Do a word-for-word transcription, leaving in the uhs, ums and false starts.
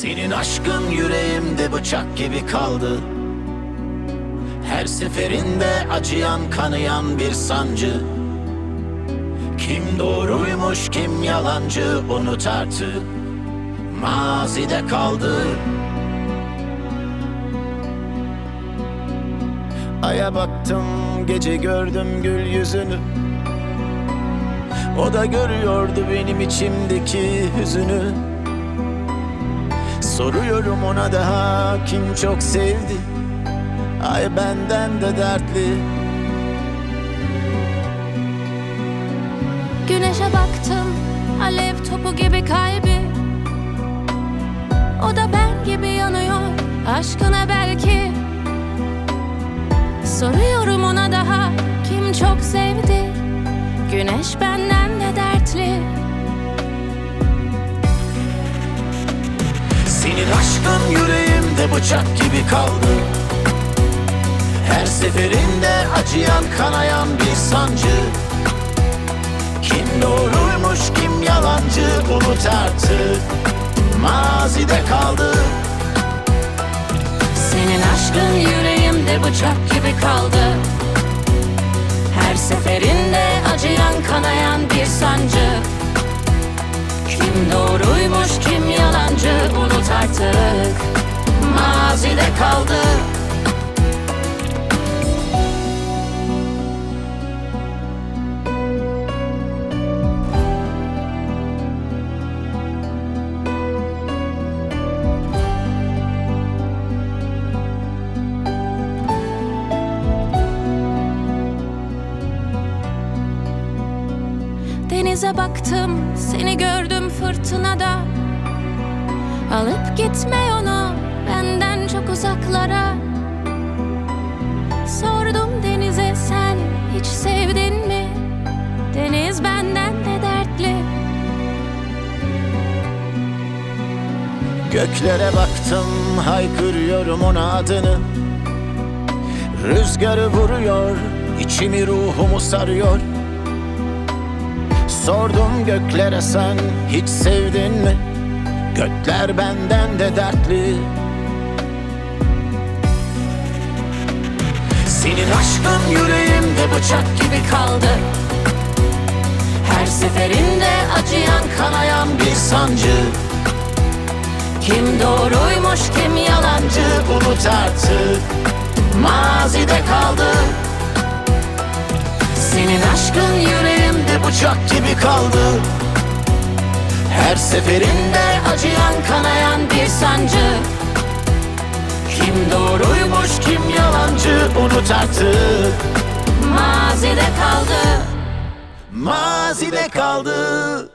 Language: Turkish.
Senin aşkın yüreğimde bıçak gibi kaldı. Her seferinde acıyan kanayan bir sancı. Kim doğruymuş kim yalancı unut artık, mazide kaldı. Aya baktım gece gördüm gül yüzünü. O da görüyordu benim içimdeki hüzünü. Soruyorum ona daha kim çok sevdi? Ay benden de dertli. Güneşe baktım, alev topu gibi kalbi. O da ben gibi yanıyor, aşkına belki. Soruyorum ona daha kim çok sevdi? Güneş benden de dertli. Senin aşkın yüreğimde bıçak gibi kaldı. Her seferinde acıyan kanayan bir sancı. Kim doğruymuş kim yalancı unut artık, mazide kaldı. Senin aşkın yüreğimde bıçak gibi kaldı. Her seferinde acıyan kanayan bir sancı. Kim doğruymuş kim yalancı unut artık, mazide kaldı. Denize baktım, seni gördüm fırtınada. Alıp gitme onu benden çok uzaklara. Sordum denize sen hiç sevdin mi? Deniz benden de dertli. Göklere baktım haykırıyorum ona adını. Rüzgarı vuruyor, içimi ruhumu sarıyor. Sordum göklere sen hiç sevdin mi? Gökler benden de dertli. Senin aşkın yüreğimde bıçak gibi kaldı. Her seferinde acıyan kanayan bir sancı. Kim doğruymuş kim yalancı Unut artık, mazide kaldı. Senin aşkın yüreğimde Bıçak gibi kaldı. Her seferinde acıyan kanayan bir sancı. kim doğruymuş kim yalancı unut artık, Mazide kaldı. mazide kaldı.